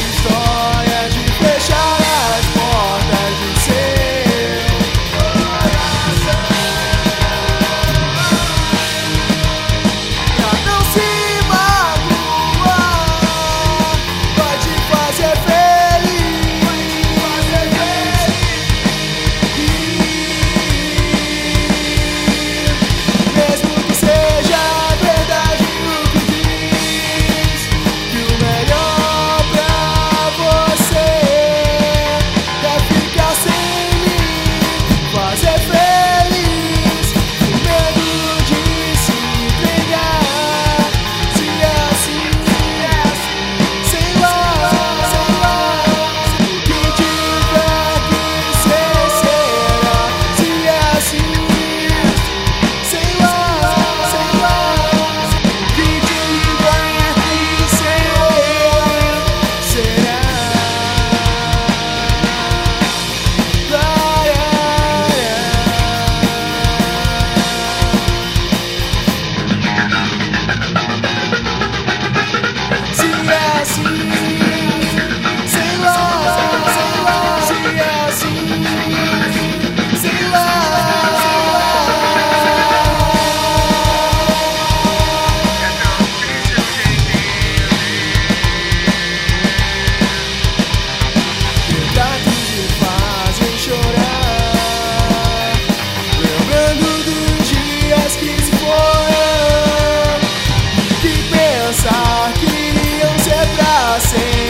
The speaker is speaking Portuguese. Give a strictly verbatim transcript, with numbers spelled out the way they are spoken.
história de fechar as portas do seu coração, pra não se magoar, vai te fazer feliz, vai te fazer feliz. Mesmo que seja verdade o que diz, que o melhor pra você é ficar sem mim, fazer feliz, com medo de se entregar. Se é assim, é assim, sei lá, sei lá, o que tiver que ser, será. Se é assim, sei lá, sei lá, o que tiver que ser, será. Se é assim, sei lá, sei lá, se é assim, sei lá. Retratos me fazem chorar, lembrando dos dias que se foram, que pensar que iriam ser pra sempre.